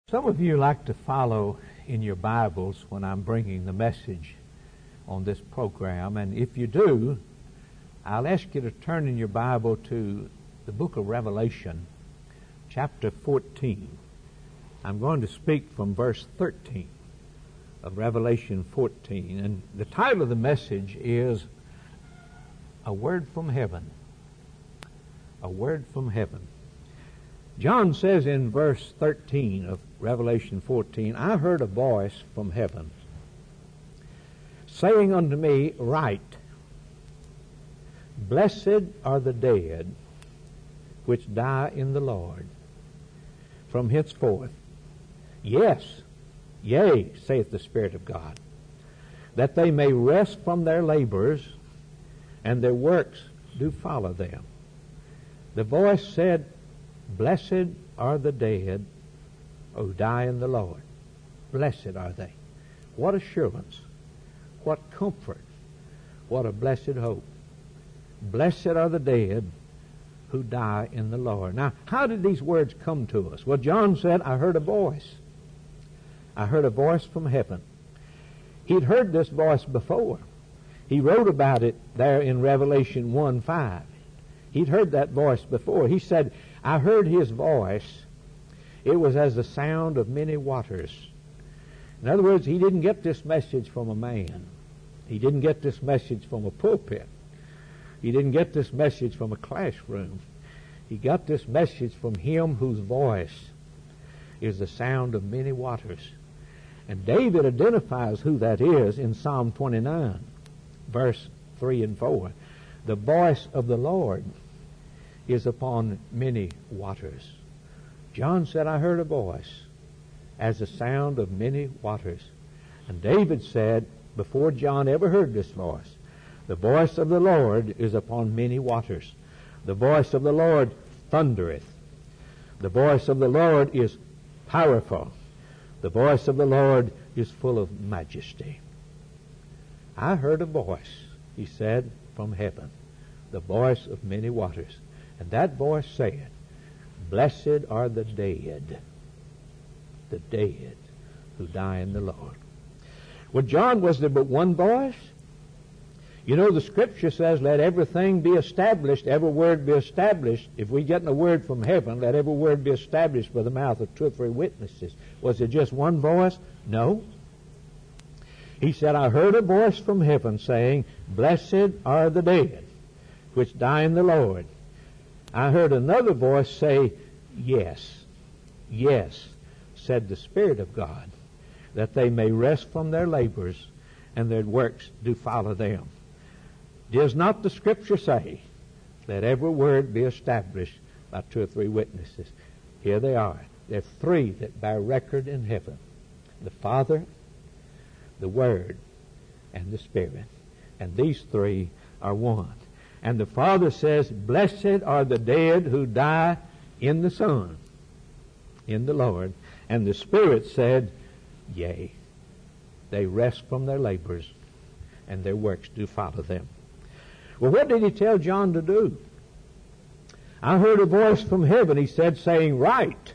Some of you like to follow in your Bibles when I'm bringing the message on this program, and if you do, I'll ask you to turn in your Bible to the book of Revelation, chapter 14. I'm going to speak from verse 13 of Revelation 14, and the title of the message is A Word from Heaven. A Word from Heaven. John says in verse 13 of Revelation 14, I heard a voice from heaven saying unto me, Write, Blessed are the dead which die in the Lord from henceforth. Yes, yea, saith the Spirit of God, that they may rest from their labors, and their works do follow them. The voice said, Blessed are the dead who die in the Lord. Blessed are they. What assurance, what comfort, what a blessed hope. Blessed are the dead who die in the Lord. Now, how did these words come to us? Well, John said, I heard a voice. I heard a voice from heaven. He'd heard this voice before. He wrote about it there in Revelation 1:5. He'd heard that voice before. He said, I heard his voice. It was as the sound of many waters. In other words, he didn't get this message from a man. He didn't get this message from a pulpit. He didn't get this message from a classroom. He got this message from him whose voice is the sound of many waters. And David identifies who that is in Psalm 29, verse 3 and 4. The voice of the Lord is upon many waters. John said, I heard a voice as the sound of many waters. And David said, before John ever heard this voice, the voice of the Lord is upon many waters. The voice of the Lord thundereth. The voice of the Lord is powerful. The voice of the Lord is full of majesty. I heard a voice, he said, from heaven, the voice of many waters. And that voice said, Blessed are the dead who die in the Lord. Well, John, was there but one voice? You know, the Scripture says, let everything be established, every word be established. If we get a word from heaven, let every word be established by the mouth of 2 or 3 witnesses. Was it just one voice? No. He said, I heard a voice from heaven saying, Blessed are the dead which die in the Lord. I heard another voice say, Yes, yes, said the Spirit of God, that they may rest from their labors, and their works do follow them. Does not the Scripture say, let every word be established by 2 or 3 witnesses? Here they are. There are 3 that bear record in heaven. The Father, the Word, and the Spirit. And these 3 are one. And the Father says, Blessed are the dead who die in the Son, in the Lord. And the Spirit said, Yea, they rest from their labors, and their works do follow them. Well, what did he tell John to do? I heard a voice from heaven, he said, saying, Write.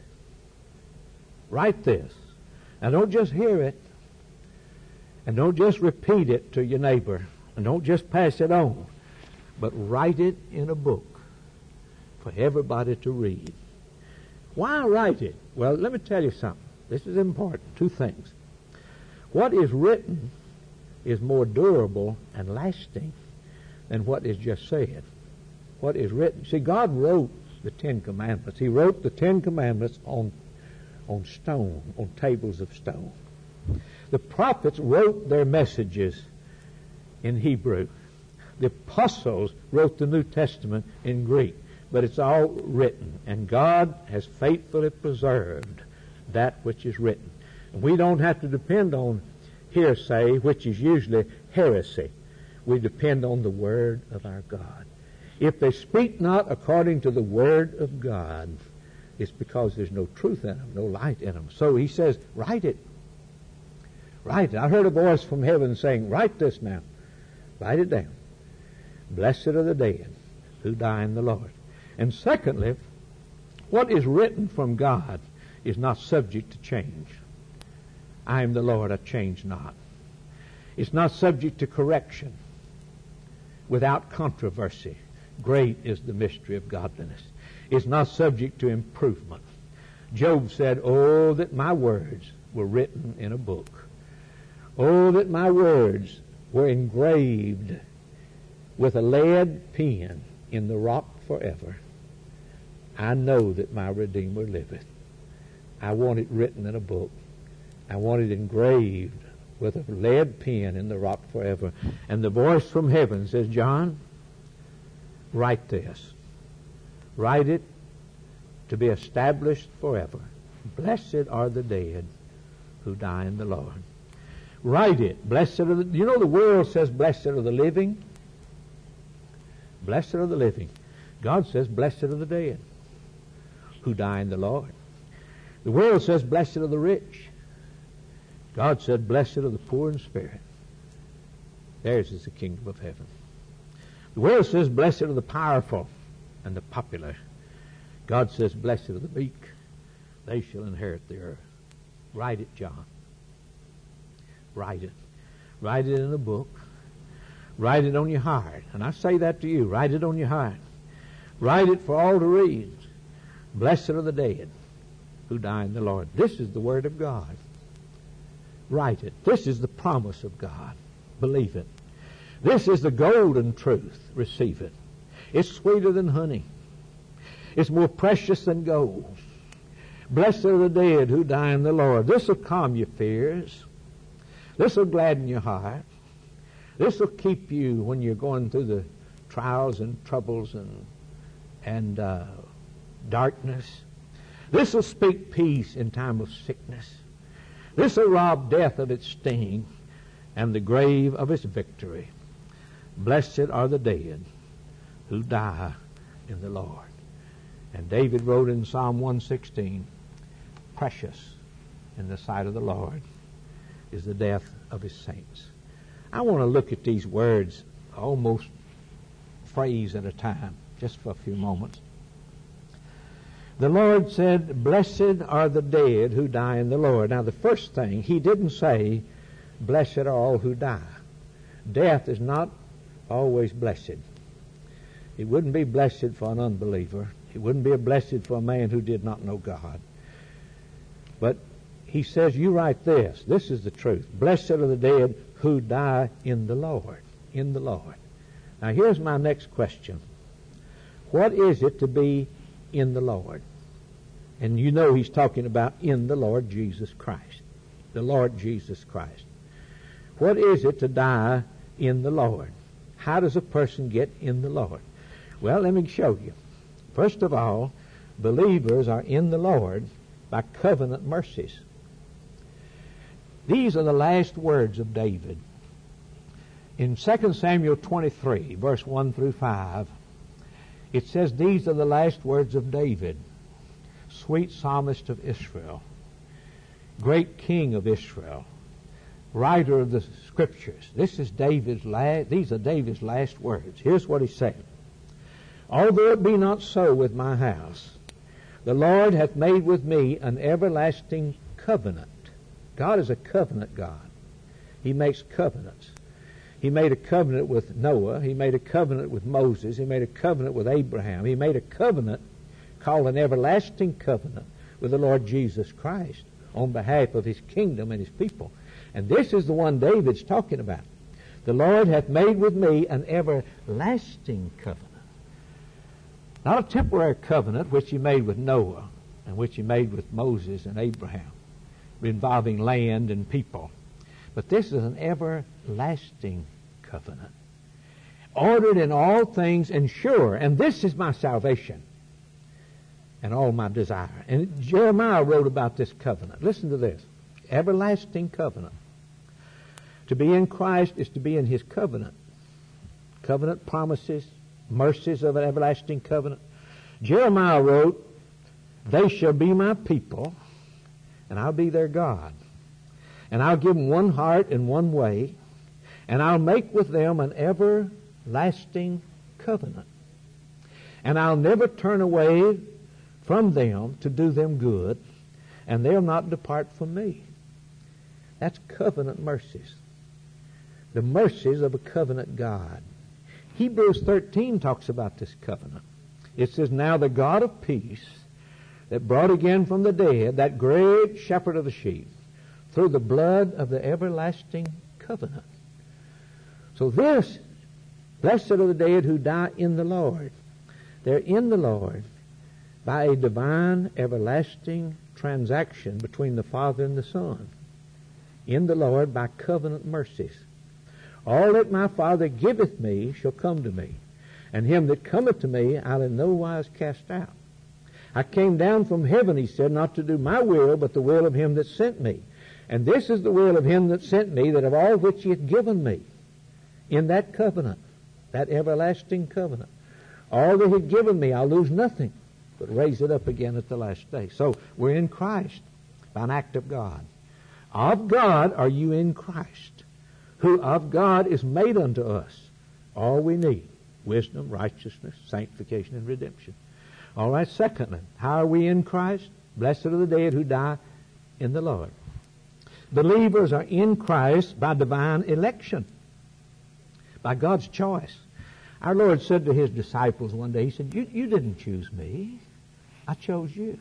Write this. Now, don't just hear it, and don't just repeat it to your neighbor, and don't just pass it on, but write it in a book for everybody to read. Why write it? Well, let me tell you something. This is important. 2 things. What is written is more durable and lasting than what is just said. What is written. See, God wrote the 10 Commandments. He wrote the 10 Commandments on stone, on tables of stone. The prophets wrote their messages in Hebrew. The apostles wrote the New Testament in Greek, but it's all written, and God has faithfully preserved that which is written. And we don't have to depend on hearsay, which is usually heresy. We depend on the Word of our God. If they speak not according to the Word of God, it's because there's no truth in them, no light in them. So he says, write it. Write it. I heard a voice from heaven saying, Write this now. Write it down. Blessed are the dead who die in the Lord. And secondly, what is written from God is not subject to change. I am the Lord, I change not. It's not subject to correction, without controversy. Great is the mystery of godliness. It's not subject to improvement. Job said, "Oh, that my words were written in a book. Oh, that my words were engraved with a lead pen in the rock forever. I know that my Redeemer liveth." I want it written in a book. I want it engraved with a lead pen in the rock forever. And the voice from heaven says, "John, write this. Write it to be established forever. Blessed are the dead who die in the Lord." Write it. Blessed are the... You know the world says, "Blessed are the living." Blessed are the living. God says, "Blessed are the dead who die in the Lord." The world says, "Blessed are the rich." God said, "Blessed are the poor in spirit. Theirs is the kingdom of heaven." The world says, "Blessed are the powerful and the popular." God says, "Blessed are the meek. They shall inherit the earth." Write it, John. Write it. Write it in a book. Write it on your heart. And I say that to you. Write it on your heart. Write it for all to read. Blessed are the dead who die in the Lord. This is the Word of God. Write it. This is the promise of God. Believe it. This is the golden truth. Receive it. It's sweeter than honey. It's more precious than gold. Blessed are the dead who die in the Lord. This will calm your fears. This will gladden your heart. This will keep you when you're going through the trials and troubles and darkness. This will speak peace in time of sickness. This will rob death of its sting and the grave of its victory. Blessed are the dead who die in the Lord. And David wrote in Psalm 116, "Precious in the sight of the Lord is the death of his saints." I want to look at these words almost phrase at a time, just for a few moments. The Lord said, "Blessed are the dead who die in the Lord." Now the first thing, he didn't say, "Blessed are all who die." Death is not always blessed. It wouldn't be blessed for an unbeliever. It wouldn't be a blessed for a man who did not know God. But he says, you write this. This is the truth. Blessed are the dead who die in the Lord. In the Lord. Now here's my next question. What is it to be in the Lord? And you know he's talking about in the Lord Jesus Christ. The Lord Jesus Christ. What is it to die in the Lord? How does a person get in the Lord? Well, let me show you. First of all, believers are in the Lord by covenant mercies. These are the last words of David. In 2 Samuel 23, verse 1 through 5, it says, "These are the last words of David, sweet psalmist of Israel, great king of Israel, writer of the Scriptures." These are David's last words. Here's what he said. "Although it be not so with my house, the Lord hath made with me an everlasting covenant." God is a covenant God. He makes covenants. He made a covenant with Noah. He made a covenant with Moses. He made a covenant with Abraham. He made a covenant called an everlasting covenant with the Lord Jesus Christ on behalf of his kingdom and his people. And this is the one David's talking about. "The Lord hath made with me an everlasting covenant." Not a temporary covenant which he made with Noah and which he made with Moses and Abraham, involving land and people. But this is an everlasting covenant, ordered in all things and sure. And this is my salvation and all my desire. And Jeremiah wrote about this covenant. Listen to this. Everlasting covenant. To be in Christ is to be in his covenant. Covenant promises, mercies of an everlasting covenant. Jeremiah wrote, "They shall be my people, and I'll be their God. And I'll give them one heart and one way, and I'll make with them an everlasting covenant. And I'll never turn away from them to do them good, and they'll not depart from me. That's covenant mercies. The mercies of a covenant God. Hebrews 13 talks about this covenant. It says, now the God of peace that brought again from the dead that great shepherd of the sheep through the blood of the everlasting covenant. So this, blessed are the dead who die in the Lord. They're in the Lord by a divine everlasting transaction between the Father and the Son. In the Lord by covenant mercies. All that my Father giveth me shall come to me, and him that cometh to me I'll in no wise cast out. I came down from heaven, he said, not to do my will, but the will of him that sent me. And this is the will of him that sent me, that of all which he hath given me, in that covenant, that everlasting covenant, all that he hath given me, I'll lose nothing, but raise it up again at the last day. So we're in Christ by an act of God. Of God are you in Christ, who of God is made unto us all we need, wisdom, righteousness, sanctification, and redemption. All right, secondly, how are we in Christ? Blessed are the dead who die in the Lord. Believers are in Christ by divine election, by God's choice. Our Lord said to his disciples one day, he said, you didn't choose me. I chose you.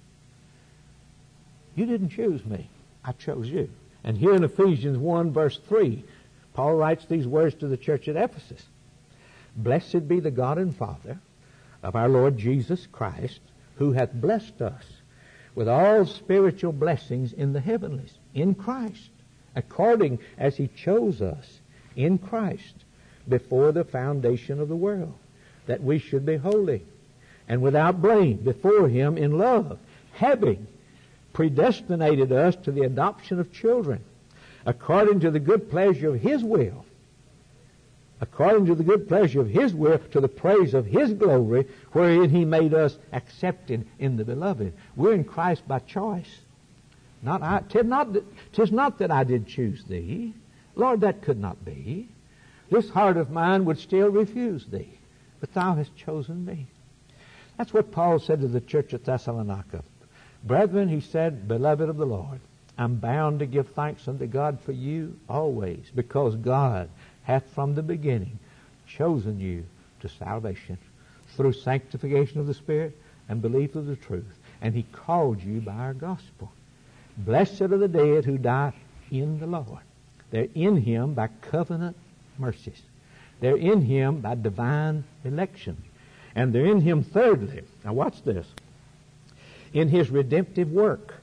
You didn't choose me. I chose you. And here in Ephesians 1 verse 3, Paul writes these words to the church at Ephesus. Blessed be the God and Father of our Lord Jesus Christ, who hath blessed us with all spiritual blessings in the heavenlies, in Christ, according as he chose us in Christ before the foundation of the world, that we should be holy and without blame before him in love, having predestinated us to the adoption of children, according to the good pleasure of his will, according to the good pleasure of his will, to the praise of his glory, wherein he made us accepted in the beloved. We're in Christ by choice. Tis not that I did choose thee. Lord, that could not be. This heart of mine would still refuse thee, but thou hast chosen me. That's what Paul said to the church at Thessalonica. Brethren, he said, beloved of the Lord, I'm bound to give thanks unto God for you always, because God hath from the beginning chosen you to salvation through sanctification of the Spirit and belief of the truth. And he called you by our gospel. Blessed are the dead who die in the Lord. They're in him by covenant mercies. They're in him by divine election. And they're in him thirdly. Now watch this. In his redemptive work.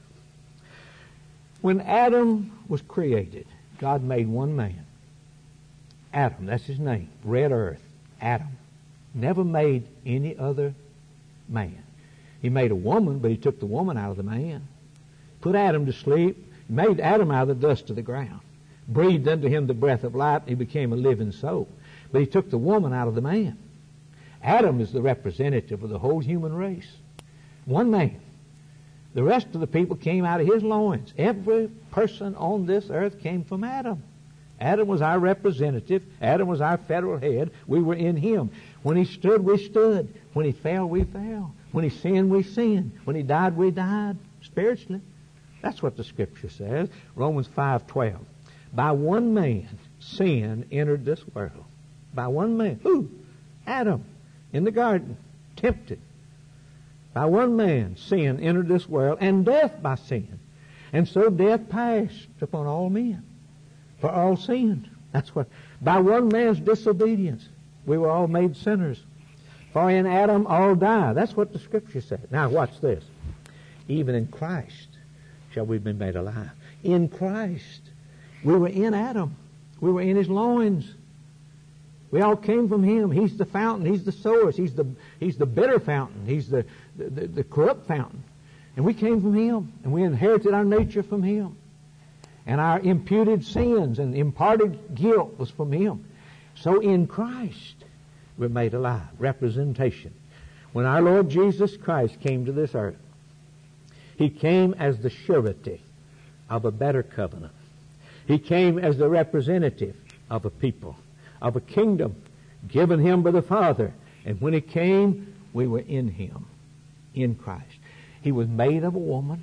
When Adam was created, God made one man. Adam, that's his name. Red earth. Adam. Never made any other man. He made a woman, but he took the woman out of the man. Put Adam to sleep. Made Adam out of the dust of the ground. Breathed unto him the breath of life, and he became a living soul. But he took the woman out of the man. Adam is the representative of the whole human race. One man. The rest of the people came out of his loins. Every person on this earth came from Adam. Adam was our representative. Adam was our federal head. We were in him. When he stood, we stood. When he fell, we fell. When he sinned, we sinned. When he died, we died spiritually. That's what the Scripture says. Romans 5:12. By one man, sin entered this world. By one man. Who? Adam. In the garden. Tempted. By one man, sin entered this world, and death by sin. And so death passed upon all men. For all sinned. That's what. By one man's disobedience, we were all made sinners. For in Adam all die. That's what the Scripture said. Now watch this. Even in Christ shall we be made alive. In Christ. We were in Adam. We were in his loins. We all came from him. He's the fountain. He's the source. He's the bitter fountain. He's the corrupt fountain. And we came from him. And we inherited our nature from him. And our imputed sins and imparted guilt was from him. So in Christ we're made alive. Representation. When our Lord Jesus Christ came to this earth, he came as the surety of a better covenant. He came as the representative of a people, of a kingdom given him by the Father. And when he came, we were in him, in Christ. He was made of a woman,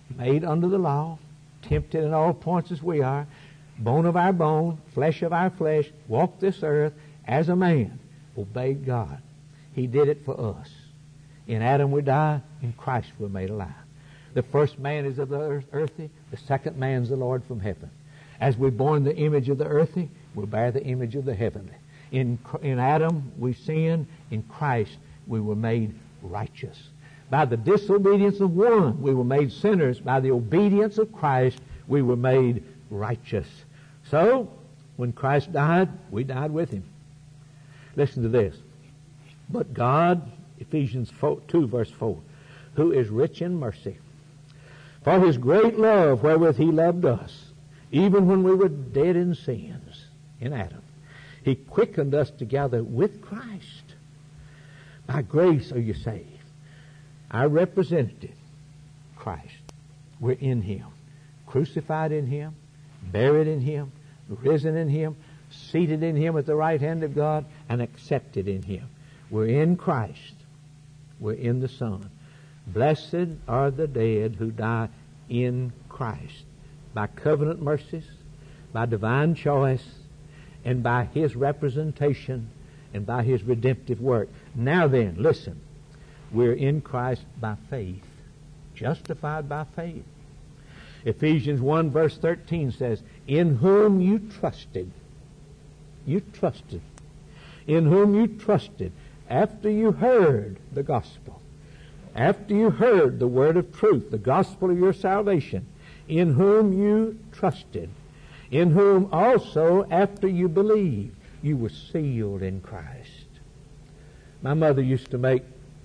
made under the law, tempted in all points as we are, bone of our bone, flesh of our flesh, walked this earth as a man, obeyed God. He did it for us. In Adam we die, in Christ we're made alive. The first man is of the earthy, the second man is the Lord from heaven. As we're born the image of the earthy, we bear the image of the heavenly. In Adam we sinned, in Christ we were made righteous. By the disobedience of one, we were made sinners. By the obedience of Christ, we were made righteous. So, when Christ died, we died with Him. Listen to this. But God, Ephesians 2 verse 4, who is rich in mercy, for His great love wherewith He loved us, even when we were dead in sins, in Adam, He quickened us together with Christ. By grace are you saved. Our representative, Christ. We're in Him. Crucified in Him, buried in Him, risen in Him, seated in Him at the right hand of God, and accepted in Him. We're in Christ. We're in the Son. Blessed are the dead who die in Christ, by covenant mercies, by divine choice, and by His representation, and by His redemptive work. Now then, listen. We're in Christ by faith, justified by faith. Ephesians 1 verse 13 says, in whom you trusted. You trusted. In whom you trusted after you heard the gospel. After you heard the word of truth, the gospel of your salvation. In whom you trusted. In whom also after you believed, you were sealed in Christ. My mother used to make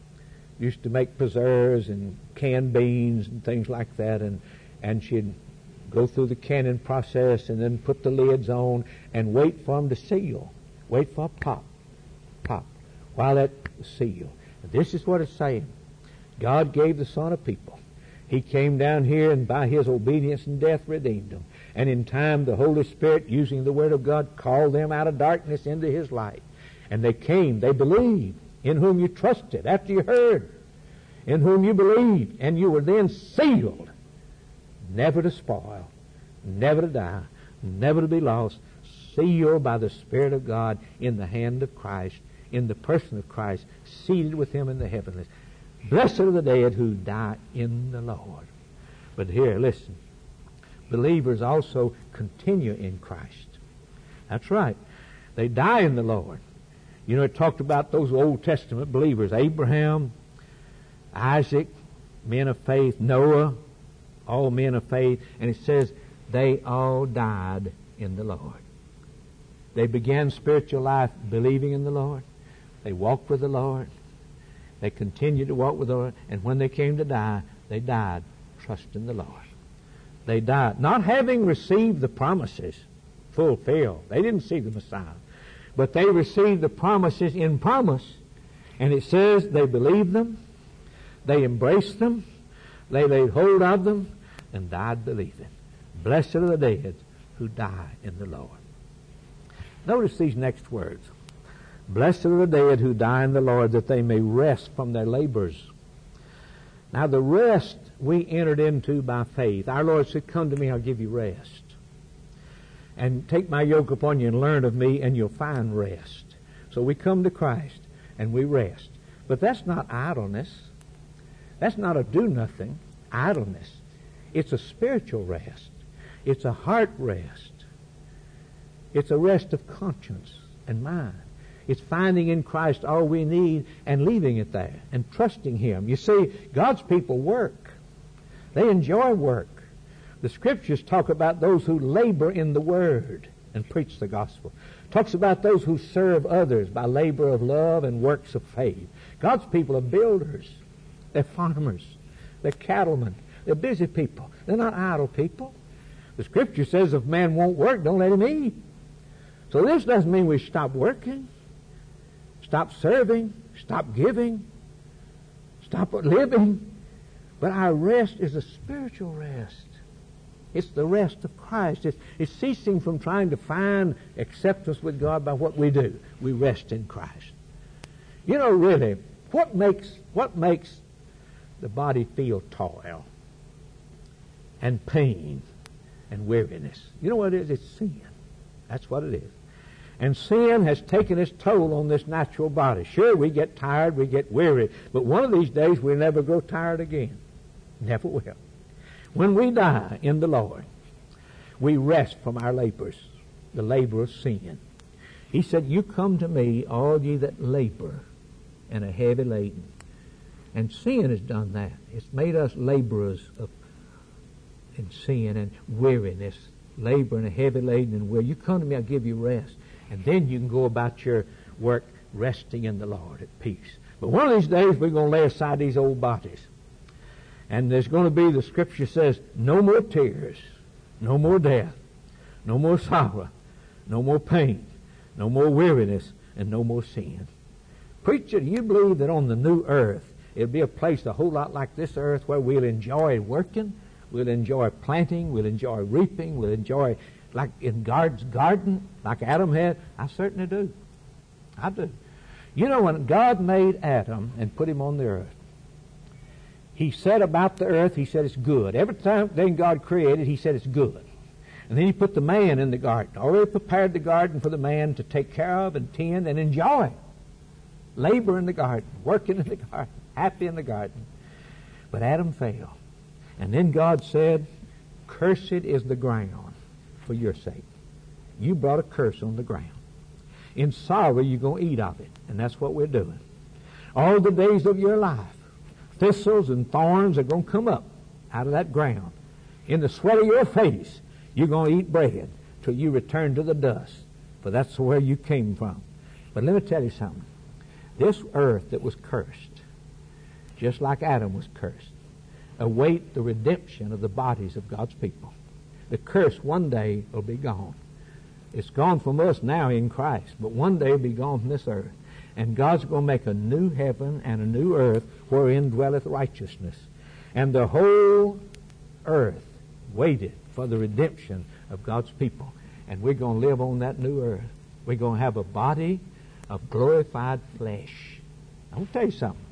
preserves and canned beans and things like that, and she'd go through the canning process and then put the lids on and wait for them to seal. Wait for a pop, while that seal. This is what it's saying. God gave the Son a people. He came down here and by His obedience and death redeemed them. And in time the Holy Spirit, using the Word of God, called them out of darkness into His light. And they came, they believed. In whom you trusted, after you heard, in whom you believed, and you were then sealed, never to spoil, never to die, never to be lost, sealed by the Spirit of God in the hand of Christ, in the person of Christ, seated with Him in the heavenlies. Blessed are the dead who die in the Lord. But here, listen, believers also continue in Christ. That's right. They die in the Lord. You know, it talked about those Old Testament believers, Abraham, Isaac, men of faith, Noah, all men of faith, and it says they all died in the Lord. They began spiritual life believing in the Lord. They walked with the Lord. They continued to walk with the Lord, and when they came to die, they died trusting the Lord. They died, not having received the promises fulfilled. They didn't see the Messiah. But they received the promises in promise. And it says they believed them, they embraced them, they laid hold of them, and died believing. Blessed are the dead who die in the Lord. Notice these next words. Blessed are the dead who die in the Lord, that they may rest from their labors. Now the rest we entered into by faith. Our Lord said, come to me, I'll give you rest. And take my yoke upon you and learn of me, and you'll find rest. So we come to Christ, and we rest. But that's not idleness. That's not a do-nothing idleness. It's a spiritual rest. It's a heart rest. It's a rest of conscience and mind. It's finding in Christ all we need and leaving it there and trusting Him. You see, God's people work. They enjoy work. The Scriptures talk about those who labor in the Word and preach the gospel. Talks about those who serve others by labor of love and works of faith. God's people are builders. They're farmers. They're cattlemen. They're busy people. They're not idle people. The Scripture says if man won't work, don't let him eat. So this doesn't mean we stop working, stop serving, stop giving, stop living. But our rest is a spiritual rest. It's the rest of Christ. It's ceasing from trying to find acceptance with God by what we do. We rest in Christ. You know, really, what makes the body feel toil? and pain and weariness. You know what it is? It's sin. That's what it is. And sin has taken its toll on this natural body. Sure, we get tired, we get weary, but one of these days we'll never grow tired again. Never will. When we die in the Lord, we rest from our labors, the labor of sin. He said, you come to me, all ye that labor and are heavy laden. And sin has done that. It's made us laborers in sin and weariness, labor and a heavy laden and weary. You come to me, I'll give you rest. And then you can go about your work resting in the Lord at peace. But one of these days we're going to lay aside these old bodies. And there's going to be, the Scripture says, no more tears, no more death, no more sorrow, no more pain, no more weariness, and no more sin. Preacher, do you believe that on the new earth it'll be a place a whole lot like this earth where we'll enjoy working, we'll enjoy planting, we'll enjoy reaping, we'll enjoy like in God's garden, like Adam had? I certainly do. I do. You know, when God made Adam and put him on the earth, he said about the earth, he said it's good. Every time then God created, he said it's good. And then he put the man in the garden. Already prepared the garden for the man to take care of and tend and enjoy. Labor in the garden, working in the garden, happy in the garden. But Adam fell. And then God said, cursed is the ground for your sake. You brought a curse on the ground. In sorrow you're going to eat of it. And that's what we're doing. All the days of your life, thistles and thorns are going to come up out of that ground. In the sweat of your face, you're going to eat bread till you return to the dust. For that's where you came from. But let me tell you something. This earth that was cursed, just like Adam was cursed, await the redemption of the bodies of God's people. The curse one day will be gone. It's gone from us now in Christ, but one day it'll be gone from this earth. And God's going to make a new heaven and a new earth wherein dwelleth righteousness. And the whole earth waited for the redemption of God's people. And we're going to live on that new earth. We're going to have a body of glorified flesh. I'm going to tell you something.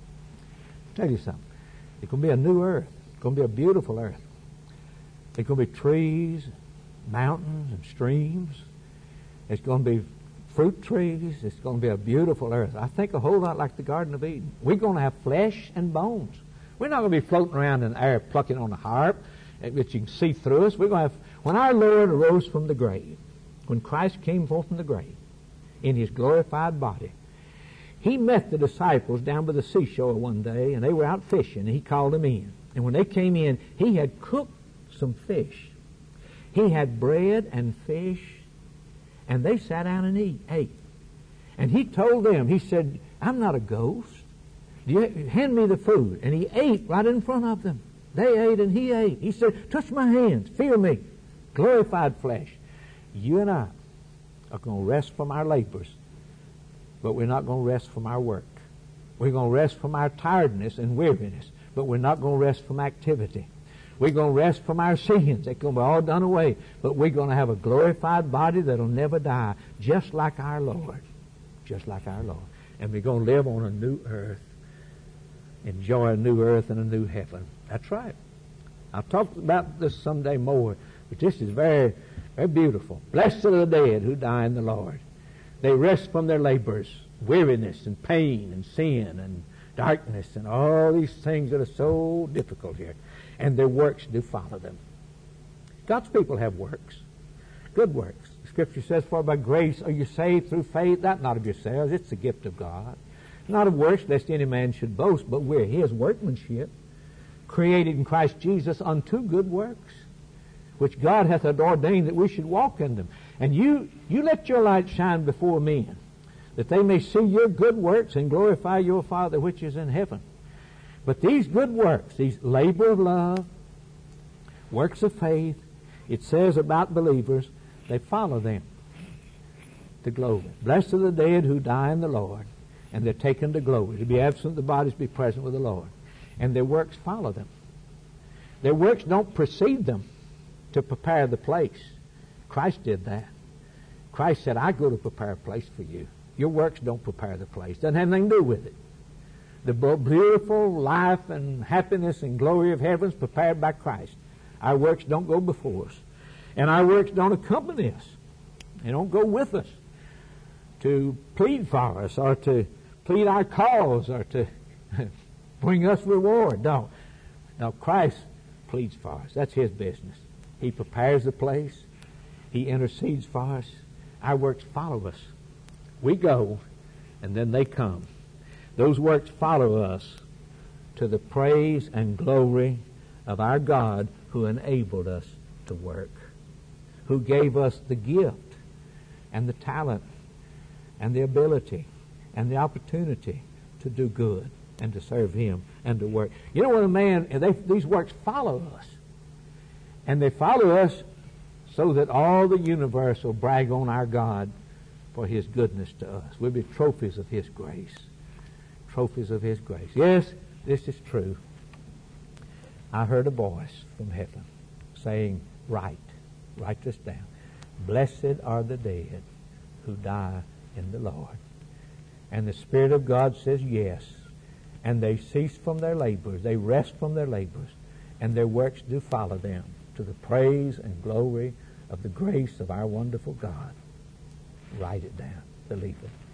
It's going to be a new earth. It's going to be a beautiful earth. There's going to be trees, mountains, and streams. It's going to be fruit trees. It's going to be a beautiful earth. I think a whole lot like the Garden of Eden. We're going to have flesh and bones. We're not going to be floating around in the air plucking on a harp that you can see through us. We're going to have, when our Lord arose from the grave, when Christ came forth from the grave in his glorified body, he met the disciples down by the seashore one day, and they were out fishing, and he called them in. And when they came in, he had cooked some fish. He had bread and fish, and they sat down and ate. And he told them, he said, I'm not a ghost. Hand me the food. And he ate right in front of them. They ate and he ate. He said, touch my hands, feel me. Glorified flesh. You and I are going to rest from our labors, but we're not going to rest from our work. We're going to rest from our tiredness and weariness, but we're not going to rest from activity. We're going to rest from our sins. They're going to be all done away, but we're going to have a glorified body that will never die, just like our Lord. Just like our Lord. And we're going to live on a new earth, enjoy a new earth and a new heaven. That's right. I'll talk about this someday more, but this is very, very beautiful. Blessed are the dead who die in the Lord. They rest from their labors, weariness and pain and sin and darkness and all these things that are so difficult here. And their works do follow them. God's people have works, good works. The Scripture says, for by grace are you saved through faith, that not of yourselves, it's the gift of God. Not of works, lest any man should boast, but we're his workmanship, created in Christ Jesus unto good works, which God hath ordained that we should walk in them. And you let your light shine before men, that they may see your good works and glorify your Father which is in heaven. But these good works, these labor of love, works of faith, it says about believers, they follow them to glory. Blessed are the dead who die in the Lord, and they're taken to glory. To be absent, the bodies be present with the Lord. And their works follow them. Their works don't precede them to prepare the place. Christ did that. Christ said, I go to prepare a place for you. Your works don't prepare the place. Doesn't have anything to do with it. The beautiful life and happiness and glory of heaven is prepared by Christ. Our works don't go before us. And our works don't accompany us. They don't go with us to plead for us or to plead our cause or to bring us reward. No. No, Christ pleads for us. That's His business. He prepares the place. He intercedes for us. Our works follow us. We go, and then they come. Those works follow us to the praise and glory of our God who enabled us to work, who gave us the gift and the talent and the ability and the opportunity to do good and to serve Him and to work. You know, when a man, these works follow us. And they follow us so that all the universe will brag on our God for His goodness to us. We'll be trophies of His grace. Trophies of His grace. Yes, this is true. I heard a voice from heaven saying, write this down. Blessed are the dead who die in the Lord. And the Spirit of God says yes. And they cease from their labors. They rest from their labors. And their works do follow them to the praise and glory of the grace of our wonderful God. Write it down. Believe it.